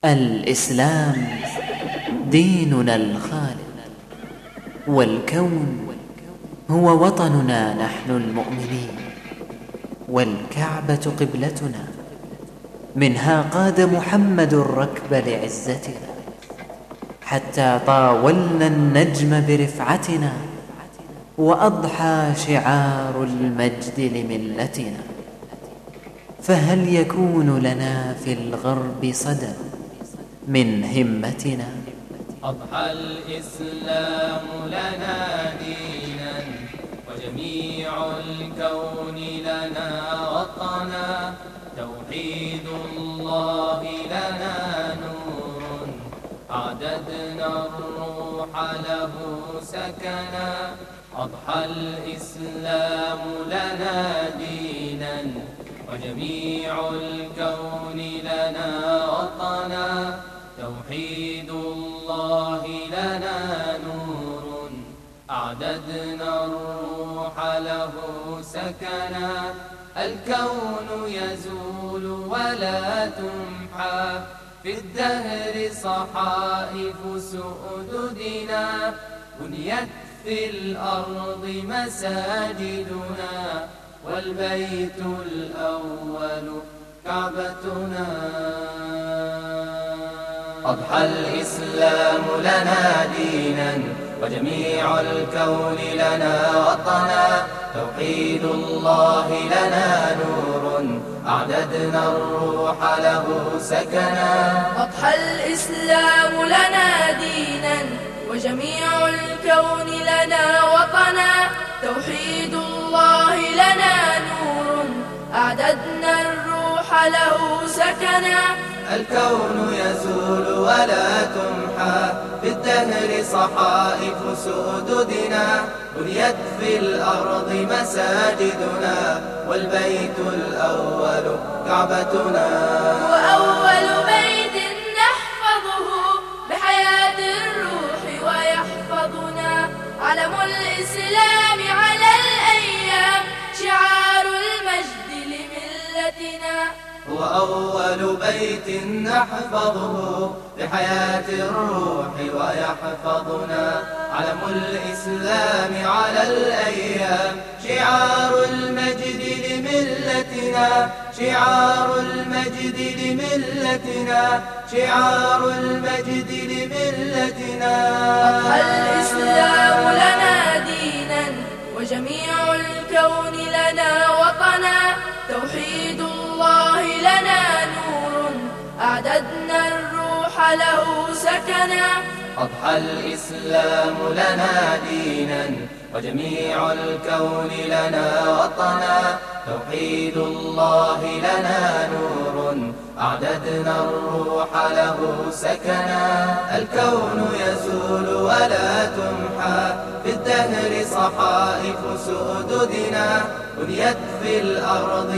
الإسلام ديننا الخالد، والكون هو وطننا نحن المؤمنين، والكعبة قبلتنا، منها قاد محمد الركب لعزتنا، حتى طاولنا النجم برفعتنا، وأضحى شعار المجد لملتنا. فهل يكون لنا في الغرب صدى من همتنا؟ أضحى الإسلام لنا دينا، وجميع الكون لنا وطنا، توحيد الله لنا نور، أعددنا الروح له سكنا. أضحى الإسلام لنا دينا، وجميع الكون لنا وطنا، توحيد الله لنا نور، أعددنا الروح له سكنا. الكون يزول ولا تمحى، في الدهر صحائف سؤددنا، بنيت في الأرض مساجدنا، والبيت الأول كعبتنا. أضحى الإسلام لنا دينا، وجميع الكون لنا وطنا، توحيد الله لنا نور، أعددنا الروح له سكنا. أضحى الإسلام لنا دينا، وجميع الكون لنا وطنا، توحيد الله لنا نور، أعددنا الروح له سكنا. الكون يزول ولا تمحى، في الدهر صحائف سؤددنا، بنيت في الأرض مساجدنا، والبيت الأول كعبتنا. وأول بيت نحفظه بحياة الروح ويحفظنا، علم الإسلام على الأيام، شعار المجد لملتنا. هو أول بيت نحفظه بحياة الروح ويحفظنا، علم الإسلام على الأيام، شعار المجد لملتنا، شعار المجد لملتنا، شعار المجد لملتنا. أضحى الإسلام لنا دينا، وجميع الكون لنا وطنا، توحيد الله لنا نور، أعددنا الروح له سكنا. أضحى الإسلام لنا دينا، وجميع الكون لنا وطنا، توحيد الله لنا نور، أعددنا الروح له سكنا. الكون يزول ولا تمحى، في الدهر صحائف سؤددنا، بنيت في الأرض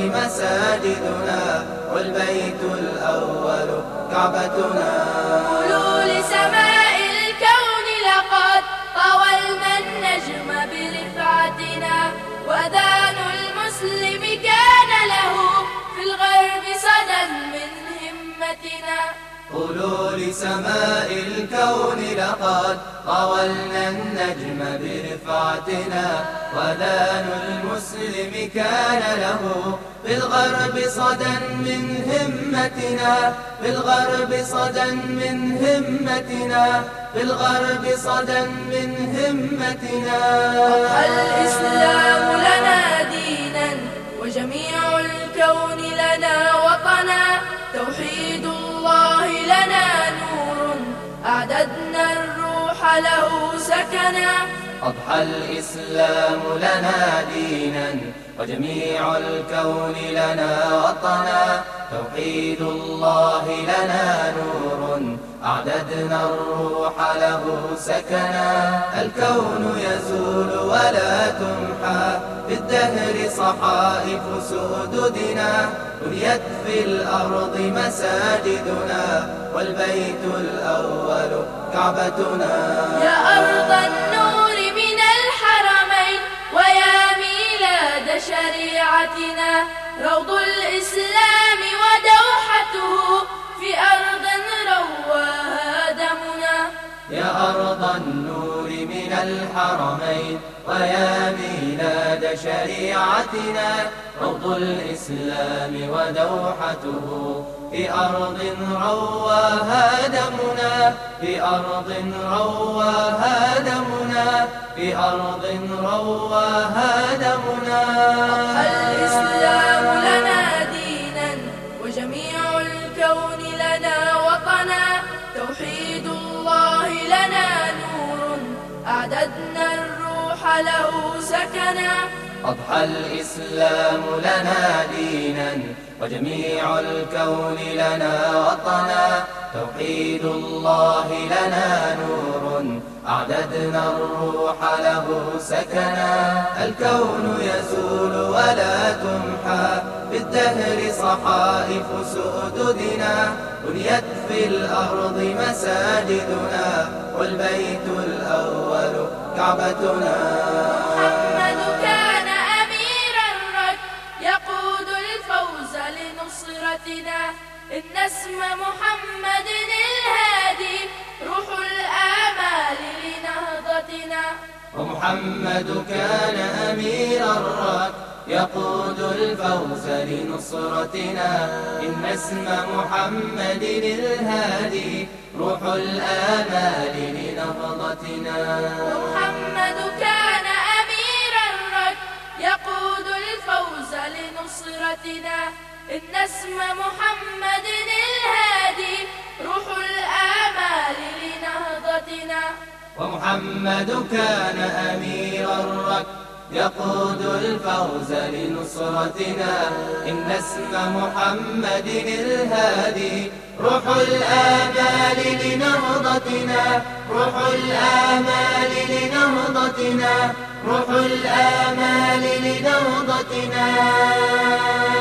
مساجدنا، والبيت الأول كعبتنا. قولوا لسماء الكون لقد طاولنا النجم برفعتنا، وأذان المسلم كان له في الغرب صدى من همتنا. قولوا لسماء الكون لقد طاولنا النجم برفعتنا، وأذان المسلم كان له في الغرب صدى من همتنا، في الغرب صدى من همتنا، في الغرب صدى من همتنا. أضحى الإسلام لنا دينا، وجميع الكون لنا وطنا، توحيد الله لنا نور، أعددنا الروح له سكنا. أضحى الإسلام لنا دينا، وجميع الكون لنا وطنا، توحيد الله لنا نور، أعددنا الروح له سكنا. الكون يزول ولا تمحى، في الدهر صحائف سؤددنا، بنيت في الأرض مساجدنا، والبيت الأول كعبتنا. يا أرض النور من الحرمين، ويا ميلاد شريعتنا، روض الإسلام ودوحته في أرض روض الحرمين ويا ميلاد شريعتنا، روض الإسلام ودوحته في أرض رواها دمنا، في أرض رواها دمنا، في أرض رواها دمنا. أضحى الإسلام لنا دينا وجميع الكون لنا وطنا، توحيد الله لنا نور أعددنا الروح له سكنا. أضحى الإسلام لنا دينا وجميع الكون لنا وطنا، توحيد الله لنا نور أعددنا الروح له سكنا. الكون يزول ولا تمحى بالدهر صحائف سؤددنا، بنيت في الأرض مساجدنا والبيت الأول كعبتنا. محمد كان أمير الركب يقود الفوز لنصرتنا، إن اسم محمد الهادي روح الآمال لنهضتنا. ومحمد كان أمير الركب يقود الفوز لنصرتنا، إن اسم محمد الهادي روح الآمال لنهضتنا. محمد كان أمير الركب يقود الفوز لنصرتنا، إن اسم محمد الهادي روح الآمال لنهضتنا. ومحمد كان أمير الركب يقود الفوز لنصرتنا، إن اسم محمد الهادي روح الآمال لنهضتنا، روح الآمال لنهضتنا، روح الآمال لنهضتنا.